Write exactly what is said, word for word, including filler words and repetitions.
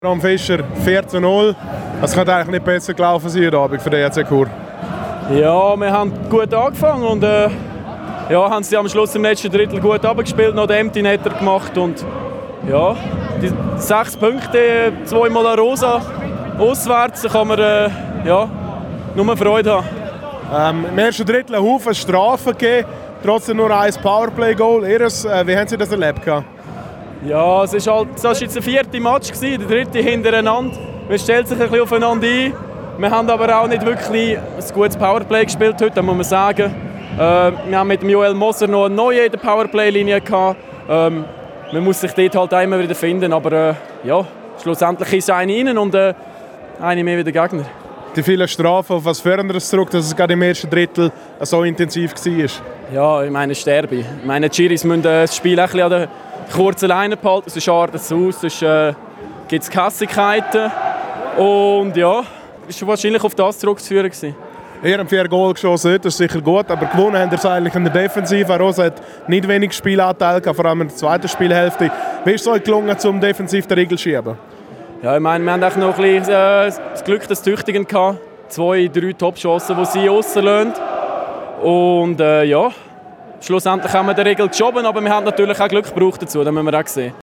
Ram Fischer vier zu null. Es könnte eigentlich nicht besser gelaufen sein heute Abend für den E C Chur. Ja, wir haben gut angefangen und äh, ja, haben sie am Schluss im letzten Drittel gut abgespielt, noch den Empty Netter gemacht und ja, die sechs Punkte, zweimal eine Rosa auswärts, da kann man äh, ja, nur Freude haben. Ähm, Im ersten Drittel einen Haufen Strafen gegeben, trotzdem nur ein Powerplay-Goal. Ihres, äh, wie haben Sie das erlebt? Ja, es ist halt, das war jetzt der vierte Match, der dritte hintereinander. Man stellt sich ein bisschen aufeinander ein. Wir haben aber auch nicht wirklich ein gutes Powerplay gespielt heute, muss man sagen. Äh, wir haben mit dem Joel Moser noch eine neue in der Powerplay-Linie gehabt. Ähm, man muss sich dort halt auch immer wieder finden, aber äh, ja, schlussendlich ist eine rein und äh, eine mehr wie der Gegner. Die vielen Strafen, auf was fördert es zurück, dass es gerade im ersten Drittel so intensiv war? Ja, ich meine, Sterbe. Ich meine, die Schiris müssen das Spiel ein bisschen an der kurzen Leine behalten, sonst schadet es aus, sonst äh, gibt es Kassigkeiten. Und ja, es war wahrscheinlich auf das zurückzuführen gewesen. Ihr habt vier Goal geschossen, das ist sicher gut, aber gewonnen haben ihr eigentlich in der Defensive. Rosa hat nicht wenig Spielanteil gehabt, vor allem in der zweiten Spielhälfte. Wie ist es euch gelungen, zum defensiv den Riegel zu schieben? Ja, ich meine, wir haben auch noch ein bisschen äh, das Glück des Tüchtigen gehabt. Zwei, drei Top-Chancen, die sie rauslassen. Und äh, ja, schlussendlich haben wir den Riegel geschoben, aber wir haben natürlich auch Glück gebraucht dazu, das müssen wir auch sehen.